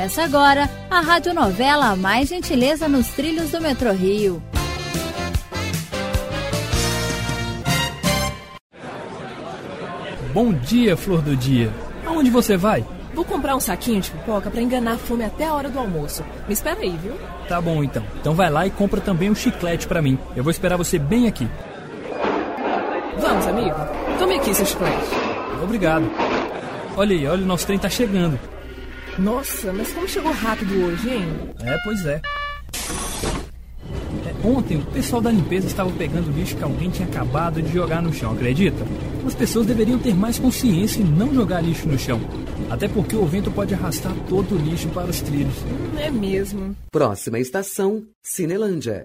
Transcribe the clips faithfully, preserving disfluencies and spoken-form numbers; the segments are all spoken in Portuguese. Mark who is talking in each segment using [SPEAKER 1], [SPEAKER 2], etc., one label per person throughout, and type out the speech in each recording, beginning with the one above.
[SPEAKER 1] Começa agora a radionovela Mais Gentileza nos Trilhos do Metrô Rio.
[SPEAKER 2] Bom dia, flor do dia. Aonde você vai?
[SPEAKER 3] Vou comprar um saquinho de pipoca pra enganar a fome até a hora do almoço. Me espera aí, viu?
[SPEAKER 2] Tá bom, então. Então vai lá e compra também um chiclete pra mim. Eu vou esperar você bem aqui.
[SPEAKER 3] Vamos, amigo. Tome aqui seu chiclete.
[SPEAKER 2] Obrigado. Olha aí, olha, o nosso trem tá chegando.
[SPEAKER 3] Nossa, mas como chegou rápido hoje, hein?
[SPEAKER 2] É, pois é. é. Ontem o pessoal da limpeza estava pegando o lixo que alguém tinha acabado de jogar no chão, acredita? As pessoas deveriam ter mais consciência e não jogar lixo no chão. Até porque o vento pode arrastar todo o lixo para os trilhos.
[SPEAKER 3] Hum, é mesmo.
[SPEAKER 4] Próxima estação, Cinelândia.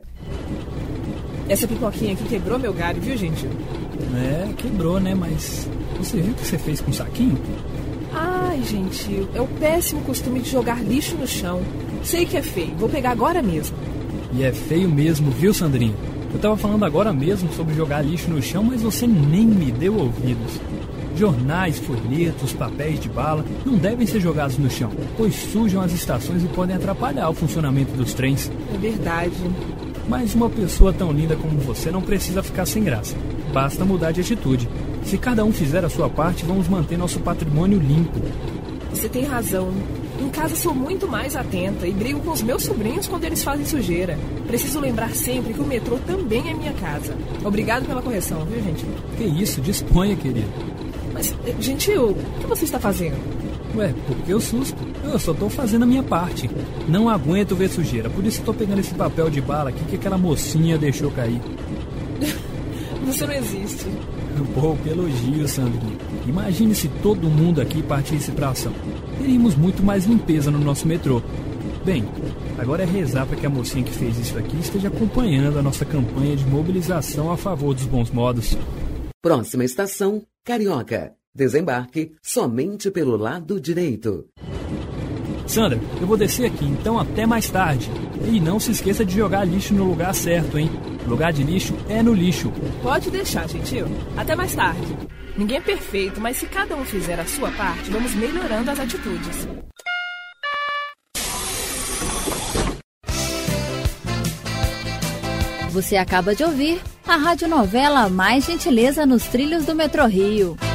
[SPEAKER 3] Essa pipoquinha aqui quebrou meu galho, viu, gente?
[SPEAKER 2] É, quebrou, né? Mas você viu o que você fez com o saquinho?
[SPEAKER 3] Ai, gentil, é o péssimo costume de jogar lixo no chão. Sei que é feio, vou pegar agora mesmo.
[SPEAKER 2] E é feio mesmo, viu, Sandrinha? Eu tava falando agora mesmo sobre jogar lixo no chão, mas você nem me deu ouvidos. Jornais, folhetos, papéis de bala não devem ser jogados no chão, pois sujam as estações e podem atrapalhar o funcionamento dos trens.
[SPEAKER 3] É verdade.
[SPEAKER 2] Mas uma pessoa tão linda como você não precisa ficar sem graça. Basta mudar de atitude. Se cada um fizer a sua parte, vamos manter nosso patrimônio limpo.
[SPEAKER 3] Você tem razão. Em casa sou muito mais atenta e brigo com os meus sobrinhos quando eles fazem sujeira. Preciso lembrar sempre que o metrô também é minha casa. Obrigado pela correção, viu, gentil?
[SPEAKER 2] Que isso, disponha, querido.
[SPEAKER 3] Mas, gentil, o que você está fazendo?
[SPEAKER 2] Ué, por que o susto? Eu só tô fazendo a minha parte. Não aguento ver sujeira, por isso tô pegando esse papel de bala aqui que aquela mocinha deixou cair.
[SPEAKER 3] Você não existe.
[SPEAKER 2] Pô, que elogio, Sandrinha. Imagine se todo mundo aqui partisse pra ação. Teríamos muito mais limpeza no nosso metrô. Bem, agora é rezar para que a mocinha que fez isso aqui esteja acompanhando a nossa campanha de mobilização a favor dos bons modos.
[SPEAKER 4] Próxima estação, Carioca. Desembarque somente pelo lado direito.
[SPEAKER 2] Sandra, eu vou descer aqui, então até mais tarde. E não se esqueça de jogar lixo no lugar certo, hein? Lugar de lixo é no lixo.
[SPEAKER 3] Pode deixar, gentil. Até mais tarde. Ninguém é perfeito, mas se cada um fizer a sua parte, vamos melhorando as atitudes.
[SPEAKER 1] Você acaba de ouvir a radionovela Mais Gentileza nos Trilhos do Metrô Rio.